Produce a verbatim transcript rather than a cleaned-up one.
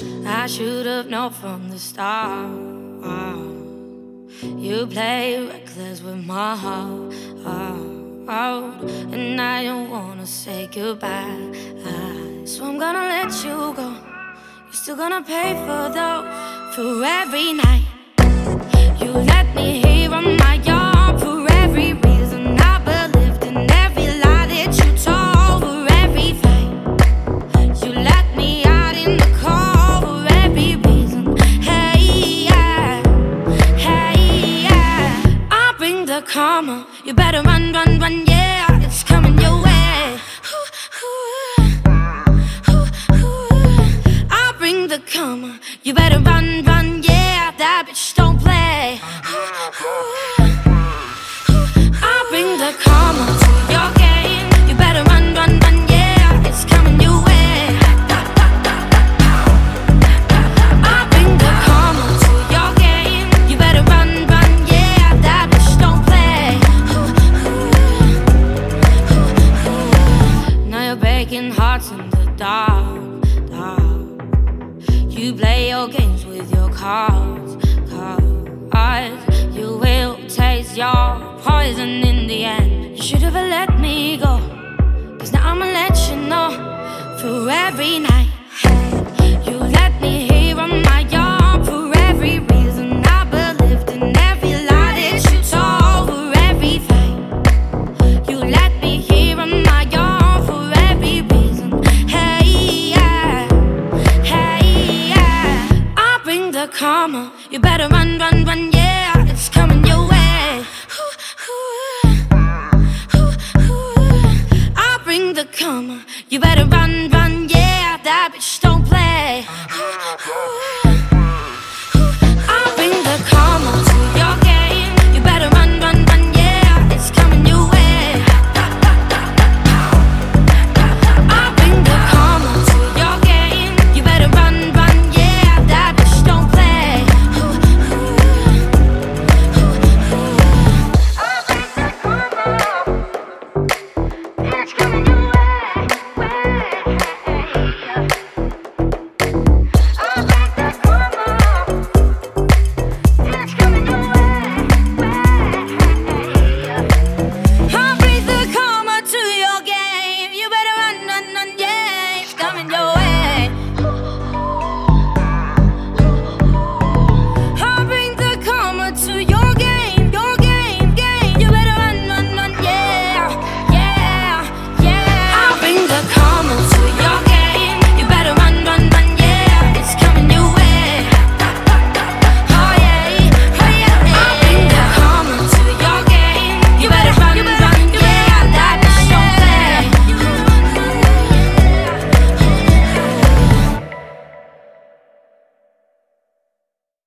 I should have known from the start. You play reckless with my heart, and I don't wanna say goodbye. So I'm gonna let you go. You're still gonna pay for those, for every night you let me hear on my yard, for every reason I believed in, every lie that you told, for every fight you let me out in the cold, for every reason. Hey, yeah, hey, yeah. I'll bring the karma. You better run, run, run, yeah, it's coming your way. Ooh, ooh, ooh, ooh. I'll bring the karma. You better run, run, yeah, that bitch don't play. I'll bring the karma to your game. You better run, run, run, yeah, it's coming your way. I'll bring the karma to your game. You better run, run, yeah, that bitch don't play. Now you're breaking hearts in the dark, dark. You play your games with your cards, cards. You will taste your poison in the end. You should have let me go, cause now I'ma let you know. For every night you let me hear on my yard, for every reason I believed in, every lie that you told, for every fight you let me hear on my yard, for every reason. Hey, yeah, hey, yeah. I'll bring the karma. You better run, run, run, yeah, it's coming your way. Ooh, ooh, ooh, ooh. I'll bring the karma. You better run, run, yeah, that bitch